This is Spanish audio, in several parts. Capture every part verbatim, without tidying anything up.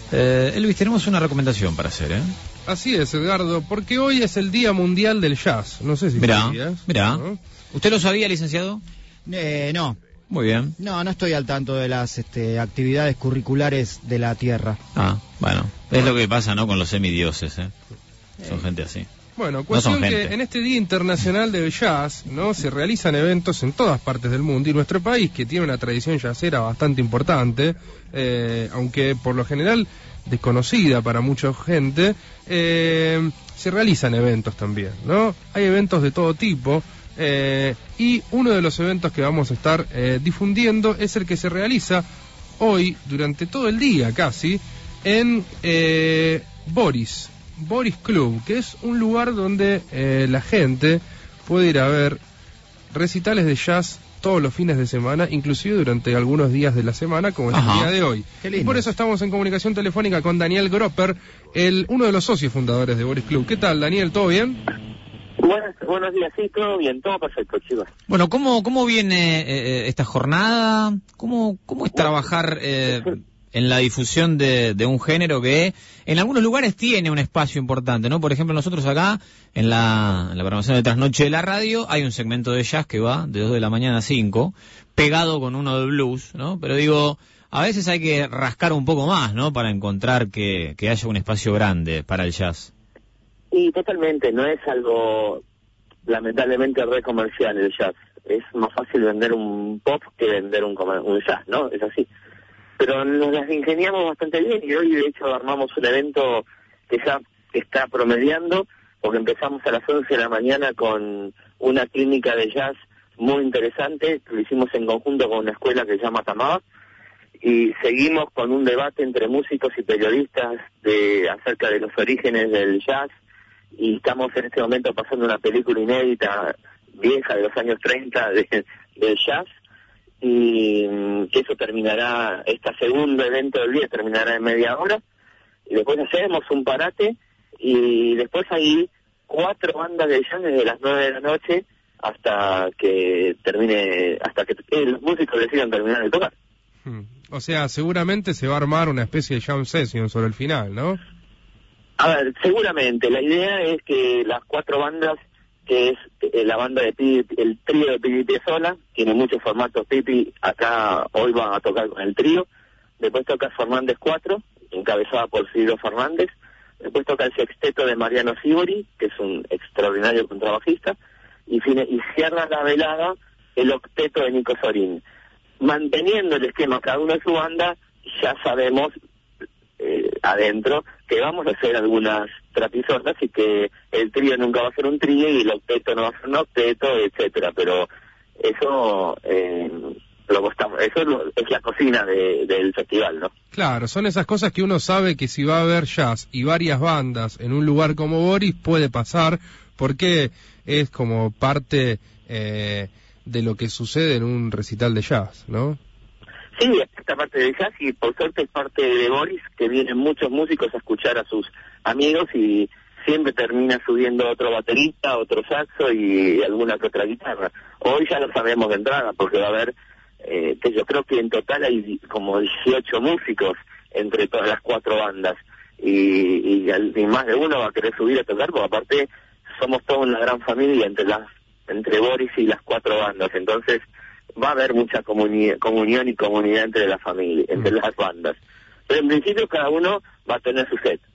Eh, Elvis, tenemos una recomendación para hacer, ¿eh? Así es, Edgardo, porque hoy es el Día Mundial del Jazz. No sé si mirá, sabías. Mirá. ¿No? ¿Usted lo sabía, licenciado? Eh, no. Muy bien. No, no estoy al tanto de las este, actividades curriculares de la Tierra. Ah, bueno. Es lo que pasa, ¿no? Con los semidioses, ¿eh? Son eh. gente así. Bueno, cuestión no que en este Día Internacional del Jazz, ¿no? Se realizan eventos en todas partes del mundo, y nuestro país, que tiene una tradición jazzera bastante importante, eh, aunque por lo general desconocida para mucha gente, eh, se realizan eventos también, ¿no? Hay eventos de todo tipo, eh, y uno de los eventos que vamos a estar eh, difundiendo es el que se realiza hoy, durante todo el día casi, en eh, Boris. Boris Club, que es un lugar donde eh, la gente puede ir a ver recitales de jazz todos los fines de semana, inclusive durante algunos días de la semana, como es Ajá. el día de hoy. Y por eso estamos en comunicación telefónica con Daniel Gropper, el uno de los socios fundadores de Boris Club. ¿Qué tal, Daniel? ¿Todo bien? Buenos, buenos días, sí, todo bien, todo perfecto, chicos. Bueno, ¿cómo cómo viene eh, esta jornada? ¿Cómo cómo es trabajar eh, en la difusión de, de un género que en algunos lugares tiene un espacio importante, ¿no? Por ejemplo, nosotros acá, en la, en la programación de Trasnoche de la radio, hay un segmento de jazz que va de dos de la mañana a cinco, pegado con uno de blues, ¿no? Pero digo, a veces hay que rascar un poco más, ¿no? Para encontrar que, que haya un espacio grande para el jazz. Y totalmente, no es algo lamentablemente re comercial el jazz. Es más fácil vender un pop que vender un, un jazz, ¿no? Es así. Pero nos las ingeniamos bastante bien, y hoy de hecho armamos un evento que ya está promediando, porque empezamos a las once de la mañana con una clínica de jazz muy interesante, que lo hicimos en conjunto con una escuela que se llama Tamaba, y seguimos con un debate entre músicos y periodistas de acerca de los orígenes del jazz, y estamos en este momento pasando una película inédita, vieja, de los años treinta de, del jazz, y que eso terminará, este segundo evento del día terminará en media hora, y después hacemos un parate, y después hay cuatro bandas de jazz desde las nueve de la noche hasta que termine, hasta que eh, los músicos decidan terminar de tocar. Hmm. O sea, seguramente se va a armar una especie de jam session sobre el final, ¿no? A ver, seguramente, la idea es que las cuatro bandas, que es eh, la banda de Pipi, el trío de Pipi Piazzolla, tiene muchos formatos. Pipi acá hoy va a tocar con el trío, después toca Fernández cuatro, encabezada por Ciro Fernández, después toca el sexteto de Mariano Sibori, que es un extraordinario contrabajista, y, fine, y cierra la velada el octeto de Nico Sorín. Manteniendo el esquema cada uno de su banda, ya sabemos eh, adentro que vamos a hacer algunas trapizotas, y que el trío nunca va a ser un trío y el octeto no va a ser un octeto, etcétera, pero eso eh, lo estamos, eso es, lo, es la cocina de, del festival, ¿no? Claro, son esas cosas que uno sabe que si va a haber jazz y varias bandas en un lugar como Boris puede pasar, porque es como parte eh, de lo que sucede en un recital de jazz, ¿no? Sí, esta parte del jazz, y por suerte es parte de Boris, que vienen muchos músicos a escuchar a sus amigos, y siempre termina subiendo otro baterista, otro saxo y alguna que otra guitarra. Hoy ya lo sabemos de entrada, porque va a haber, eh, que yo creo que en total hay como dieciocho músicos entre todas las cuatro bandas, y, y, y más de uno va a querer subir a tocar, porque aparte somos toda una gran familia entre las entre Boris y las cuatro bandas, entonces va a haber mucha comuni- comunión y comunidad entre la familia, entre mm. las bandas. Pero en principio cada uno va a tener su set.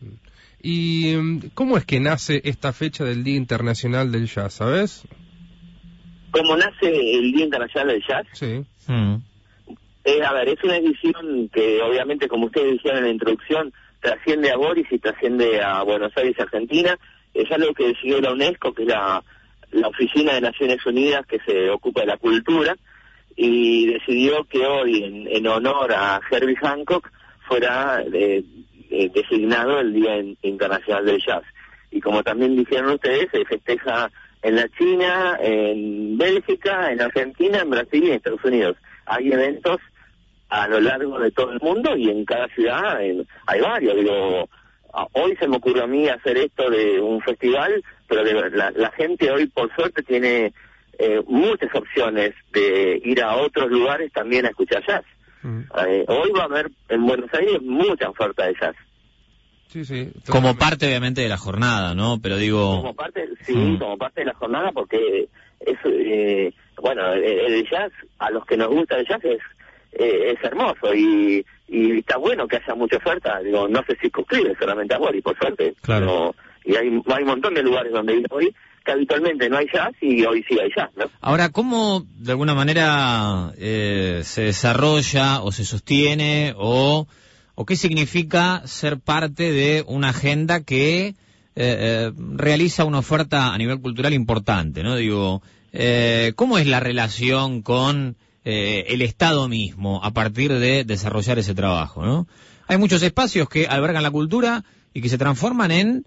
¿Y cómo es que nace esta fecha del Día Internacional del Jazz, sabes? ¿Cómo nace el Día Internacional del Jazz? Sí. Mm. Eh, a ver, es una edición que obviamente, como ustedes dijeron en la introducción, trasciende a Boris y trasciende a Buenos Aires, Argentina. Es algo que decidió la UNESCO, que es la, la Oficina de Naciones Unidas que se ocupa de la cultura, y decidió que hoy, en, en honor a Herbie Hancock, fuera eh, eh, designado el Día Internacional del Jazz. Y como también dijeron ustedes, se festeja en la China, en Bélgica, en Argentina, en Brasil y en Estados Unidos. Hay eventos a lo largo de todo el mundo, y en cada ciudad en, hay varios. Digo, hoy se me ocurrió a mí hacer esto de un festival, pero de, la, la gente hoy por suerte tiene eh, muchas opciones de ir a otros lugares también a escuchar jazz. Mm. Eh, hoy va a haber en Buenos Aires mucha oferta de jazz. Sí, sí. Como parte, obviamente, de la jornada, ¿no? Pero digo... Como parte, sí, mm. como parte de la jornada, porque es, eh, bueno, el, el jazz, a los que nos gusta el jazz, es, eh, es hermoso y, y está bueno que haya mucha oferta. Digo, no se circunscribe solamente a Boris, por suerte. Claro. No, y hay, hay un montón de lugares donde hoy que habitualmente no hay jazz y hoy sí hay jazz, ¿no? Ahora, ¿cómo de alguna manera eh, se desarrolla o se sostiene o, o qué significa ser parte de una agenda que eh, eh, realiza una oferta a nivel cultural importante, ¿no? Digo, eh, ¿cómo es la relación con eh, el Estado mismo a partir de desarrollar ese trabajo, ¿no? Hay muchos espacios que albergan la cultura y que se transforman en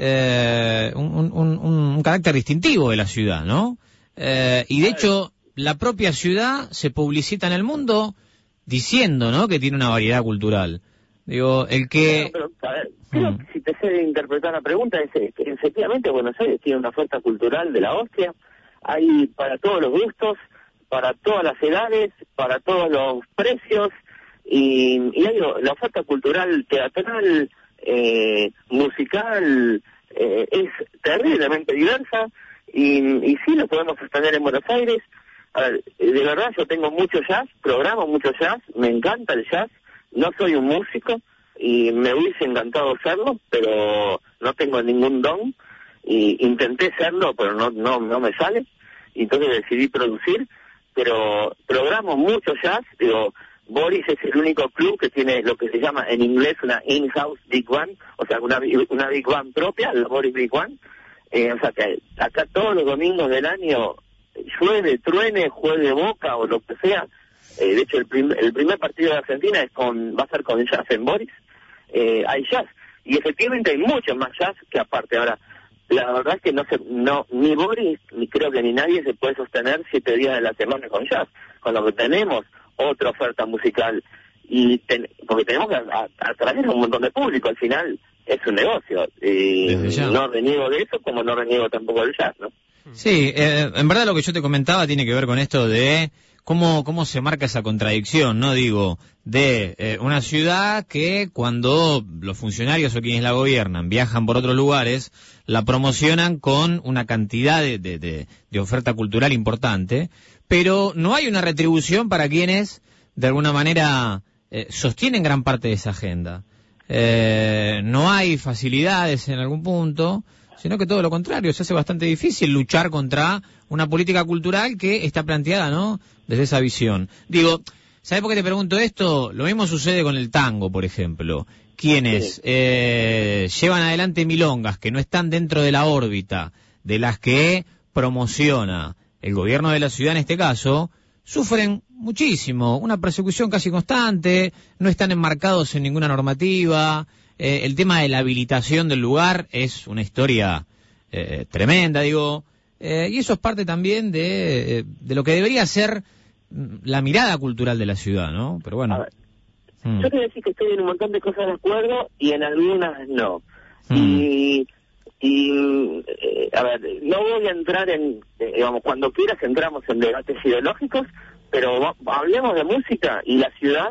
Eh, un, un, un, un carácter distintivo de la ciudad, ¿no? Eh, y de hecho, la propia ciudad se publicita en el mundo diciendo, ¿no?, que tiene una variedad cultural. Digo, el que... Bueno, pero, a ver, creo Mm. que si te sé interpretar la pregunta, es que efectivamente Buenos Aires tiene una oferta cultural de la hostia. Hay para todos los gustos, para todas las edades, para todos los precios, y, y hay la oferta cultural teatral, eh, musical, eh, es terriblemente diversa, y, y sí lo podemos sostener en Buenos Aires. A ver, de verdad yo tengo mucho jazz, programo mucho jazz, me encanta el jazz, no soy un músico y me hubiese encantado serlo, pero no tengo ningún don, y intenté serlo pero no no no me sale, y entonces decidí producir, pero programo mucho jazz. Digo, Boris es el único club que tiene lo que se llama en inglés una in-house big band, o sea, una, una big band propia, la Boris Big Band. Eh, o sea, que acá todos los domingos del año, llueve, truene, juegue Boca o lo que sea. Eh, de hecho, el, prim el primer partido de Argentina es con va a ser con jazz en Boris. Eh, hay jazz, y efectivamente hay mucho más jazz que aparte. Ahora, la verdad es que no se, no ni Boris, ni creo que ni nadie se puede sostener siete días de la semana con jazz. Con lo que tenemos otra oferta musical, y ten, porque tenemos que atraer a un montón de público. Al final es un negocio, y no reniego de eso, como no reniego tampoco del jazz, ¿no? Sí, eh, en verdad lo que yo te comentaba tiene que ver con esto de cómo cómo se marca esa contradicción, ¿no? Digo, de eh, una ciudad que cuando los funcionarios o quienes la gobiernan viajan por otros lugares, la promocionan con una cantidad de, de, de, de oferta cultural importante, pero no hay una retribución para quienes, de alguna manera, eh, sostienen gran parte de esa agenda. Eh, no hay facilidades en algún punto, sino que todo lo contrario, se hace bastante difícil luchar contra una política cultural que está planteada, ¿no?, desde esa visión. Digo, ¿sabes por qué te pregunto esto? Lo mismo sucede con el tango, por ejemplo. Quienes eh, llevan adelante milongas que no están dentro de la órbita de las que promociona el gobierno de la ciudad en este caso, sufren muchísimo, una persecución casi constante, no están enmarcados en ninguna normativa, eh, el tema de la habilitación del lugar es una historia eh, tremenda, digo, eh, y eso es parte también de, de lo que debería ser la mirada cultural de la ciudad, ¿no? Pero bueno. A ver, mm. Yo quiero decir que estoy en un montón de cosas de acuerdo y en algunas no. Mm. Y... Y, eh, a ver, no voy a entrar en, eh, digamos, cuando quieras entramos en debates ideológicos, pero va, hablemos de música y la ciudad.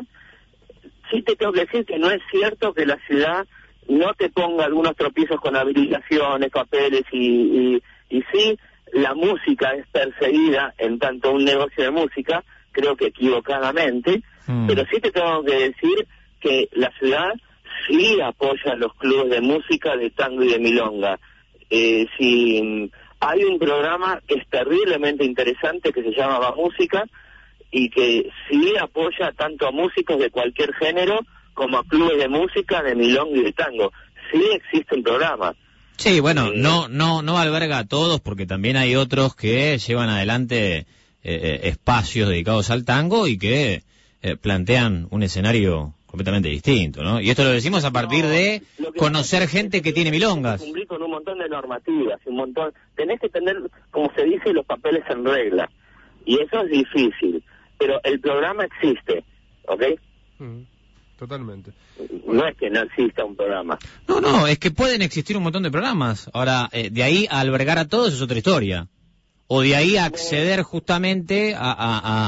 Sí te tengo que decir que no es cierto que la ciudad no te ponga algunos tropiezos con habilitaciones, papeles, y, y, y sí, la música es perseguida en tanto un negocio de música, creo que equivocadamente, mm. pero sí te tengo que decir que la ciudad sí apoya los clubes de música, de tango y de milonga. Eh, si hay un programa que es terriblemente interesante que se llama Va Música, y que sí apoya tanto a músicos de cualquier género como a clubes de música, de milonga y de tango. Sí existe un programa. Sí, bueno, eh, no no no alberga a todos, porque también hay otros que llevan adelante eh, espacios dedicados al tango y que eh, plantean un escenario completamente distinto, ¿no? Y esto lo decimos a partir no, de conocer gente que tiene milongas. Cumplir con un montón de normativas, un montón. Tenés que tener, como se dice, los papeles en regla, y eso es difícil. Pero el programa existe, ¿ok? Mm, totalmente. No es que no exista un programa. No, no, es que pueden existir un montón de programas. Ahora, eh, de ahí a albergar a todos es otra historia. O de ahí a acceder justamente a, a, a,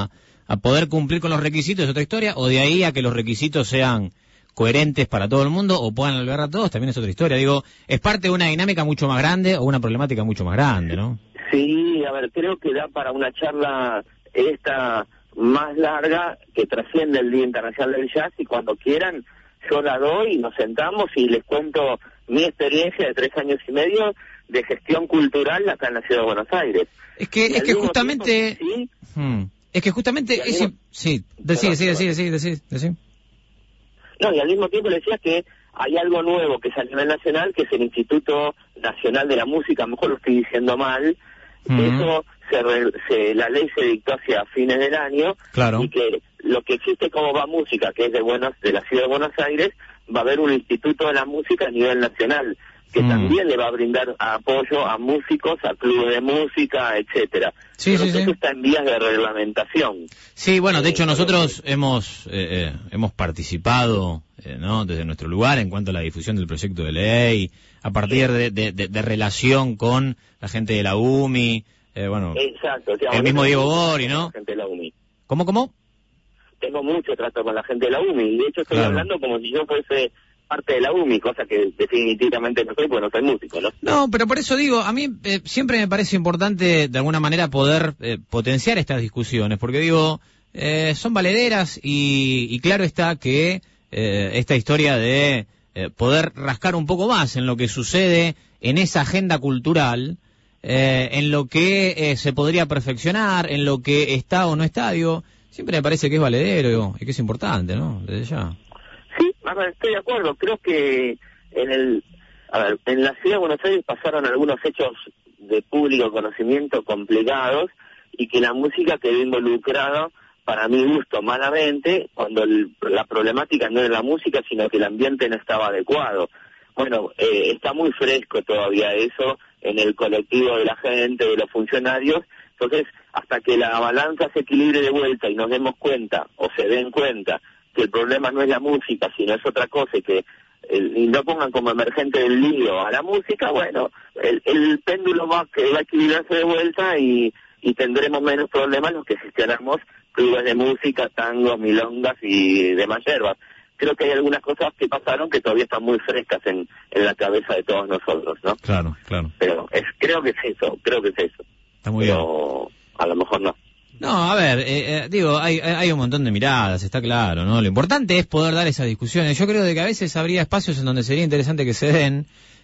a poder cumplir con los requisitos es otra historia, o de ahí a que los requisitos sean coherentes para todo el mundo o puedan albergar a todos, también es otra historia. Digo, es parte de una dinámica mucho más grande o una problemática mucho más grande, ¿no? Sí, a ver, creo que da para una charla esta más larga que trasciende el Día Internacional del Jazz, y cuando quieran yo la doy y nos sentamos y les cuento mi experiencia de tres años y medio de gestión cultural acá en la Ciudad de Buenos Aires. Es que, es que justamente... Tiempo, sí, hmm, es que justamente... Es, mismo, sí, decir, decir, decir, decir, decir, decir. No, y al mismo tiempo le decía que hay algo nuevo que es a nivel nacional, que es el Instituto Nacional de la Música, a lo mejor lo estoy diciendo mal, Mm. eso se, re, se la ley se dictó hacia fines del año, Claro. y que lo que existe como Va Música, que es de Buenos, de la Ciudad de Buenos Aires, va a haber un Instituto de la Música a nivel nacional, que Mm. también le va a brindar apoyo a músicos, a clubes de música, etcétera. Sí, Pero sí, eso sí. está en vías de reglamentación. Sí, bueno, de hecho Eh, nosotros hemos eh, eh, hemos participado, eh, ¿no? Desde nuestro lugar en cuanto a la difusión del proyecto de ley, a partir de, de, de, de relación con la gente de la U M I, eh, bueno, Exacto. O sea, el mismo Diego tengo Bori, mucho ¿no? con la gente de la U M I. ¿Cómo, cómo? Tengo mucho trato con la gente de la U M I, y de hecho estoy Claro. hablando como si yo fuese parte de la U M I, cosa que definitivamente no soy, porque no soy músico, ¿no? No, pero por eso digo, a mí eh, siempre me parece importante de alguna manera poder eh, potenciar estas discusiones, porque digo, eh, son valederas y, y claro está que eh, esta historia de eh, poder rascar un poco más en lo que sucede en esa agenda cultural, eh, en lo que eh, se podría perfeccionar, en lo que está o no está, digo, siempre me parece que es valedero y que es importante, ¿no? Desde ya. Sí, a ver, estoy de acuerdo. Creo que en el, a ver, en la ciudad de Buenos Aires pasaron algunos hechos de público conocimiento complicados, y que la música quedó involucrada, para mi gusto, malamente, cuando el, la problemática no era la música, sino que el ambiente no estaba adecuado. Bueno, eh, está muy fresco todavía eso en el colectivo de la gente, de los funcionarios. Entonces, hasta que la balanza se equilibre de vuelta y nos demos cuenta, o se den cuenta, que el problema no es la música, sino es otra cosa, y que el, y no pongan como emergente del lío a la música, bueno, el, el péndulo va, que va a equilibrarse de vuelta, y, y tendremos menos problemas los que gestionamos clubes de música, tangos, milongas y demás yerbas. Creo que hay algunas cosas que pasaron que todavía están muy frescas en, en la cabeza de todos nosotros, ¿no? Claro, claro. Pero es, creo que es eso, creo que es eso. Está muy bien. Pero a lo mejor no. No, a ver, eh, eh, digo, hay, hay un montón de miradas, está claro, ¿no? Lo importante es poder dar esas discusiones. Yo creo de que a veces habría espacios en donde sería interesante que se den,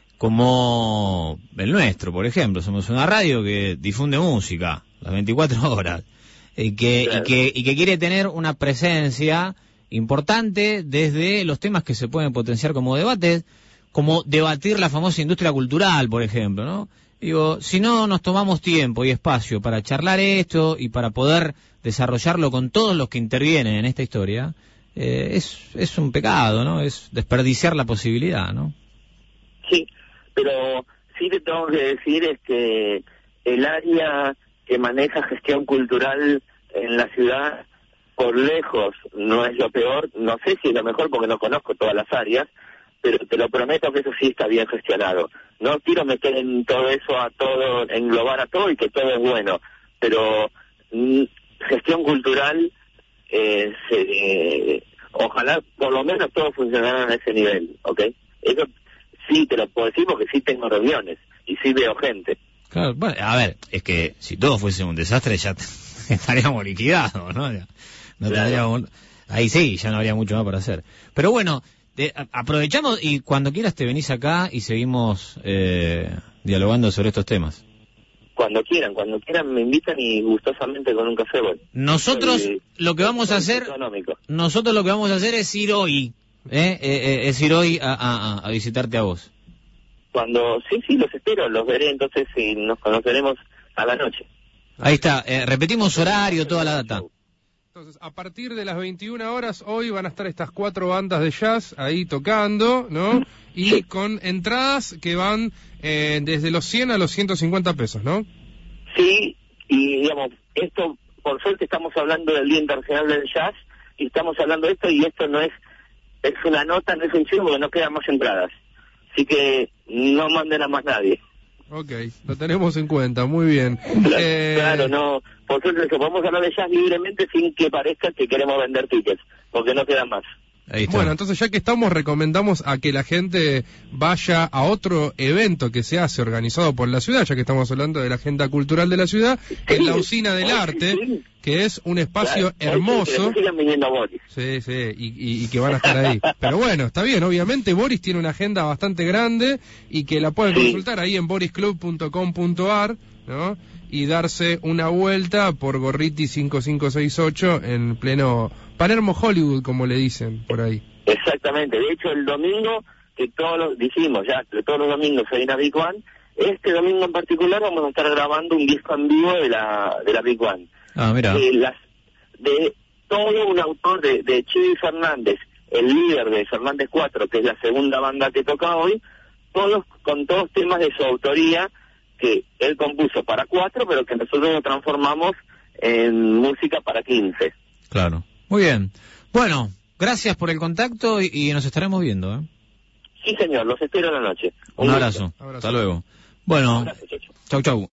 como el nuestro, por ejemplo. Somos una radio que difunde música las veinticuatro horas, y que, Claro. y que, y que quiere tener una presencia importante desde los temas que se pueden potenciar como debates, como debatir la famosa industria cultural, por ejemplo, ¿no? Digo, si no nos tomamos tiempo y espacio para charlar esto y para poder desarrollarlo con todos los que intervienen en esta historia, eh, es, es un pecado, ¿no? Es desperdiciar la posibilidad, ¿no? Sí, pero sí te tengo que decir es que el área que maneja gestión cultural en la ciudad, por lejos, no es lo peor. No sé si es lo mejor porque no conozco todas las áreas, pero te lo prometo que eso sí está bien gestionado. No quiero meter en todo eso a todo, englobar a todo y que todo es bueno, pero mm, gestión cultural, eh, se, eh, ojalá por lo menos todo funcionara a ese nivel, ¿ok? Eso sí te lo puedo decir porque sí tengo reuniones y sí veo gente. Claro, bueno, a ver, es que si todo fuese un desastre ya estaríamos liquidados, ¿no? Ya, no Claro. tendríamos, ahí sí, ya no habría mucho más para hacer. Pero bueno, de, a, aprovechamos y cuando quieras te venís acá y seguimos eh, dialogando sobre estos temas. Cuando quieran, cuando quieran me invitan y gustosamente con un café voy. Nosotros Soy- lo que vamos a soy hacer, económico. nosotros lo que vamos a hacer es ir hoy, ¿eh? Eh, eh, es ir hoy a, a, a visitarte a vos. Cuando, sí, sí, los espero, los veré entonces y nos conoceremos a la noche. Ahí está, eh, repetimos horario, toda la data. Entonces, a partir de las veintiuna horas, hoy van a estar estas cuatro bandas de jazz ahí tocando, ¿no? Y Sí. con entradas que van eh, desde los cien a los ciento cincuenta pesos, ¿no? Sí, y digamos, esto, por suerte estamos hablando del Día Internacional del Jazz, y estamos hablando de esto, y esto no es, es una nota, no es un chivo, porque no quedan más entradas. Así que no manden a más nadie. Ok, lo tenemos en cuenta, muy bien. Claro, Eh, claro, no, por suerte que podemos hablar de jazz libremente sin que parezca que queremos vender tickets, porque no quedan más. Ahí está. Bueno, entonces ya que estamos, recomendamos a que la gente vaya a otro evento que se hace organizado por la ciudad, ya que estamos hablando de la agenda cultural de la ciudad, en la Usina del Arte, que es un espacio Claro, hermoso. que sigan viniendo a Boris. Sí, sí, y, y, y que van a estar ahí. Pero bueno, está bien, obviamente Boris tiene una agenda bastante grande y que la pueden Sí. consultar ahí en boris club punto com punto ar, ¿no? Y darse una vuelta por Gorriti cinco cinco seis ocho en pleno Palermo Hollywood, como le dicen por ahí. Exactamente, de hecho el domingo, que todos los, dijimos ya, que todos los domingos hay una Big One, este domingo en particular vamos a estar grabando un disco en vivo de la de la Big One. Ah, mira. De, las, de todo un autor de, de Chivi Fernández, el líder de Fernández cuatro, que es la segunda banda que toca hoy, todos con todos temas de su autoría que él compuso para cuatro, pero que nosotros lo transformamos en música para quince. Claro. Muy bien. Bueno, gracias por el contacto y, y nos estaremos viendo, ¿eh? Sí, señor, los espero en la noche. Un gusto. abrazo. Abrazo. Hasta luego. Bueno, Abrazo, chau, chau. chau chau.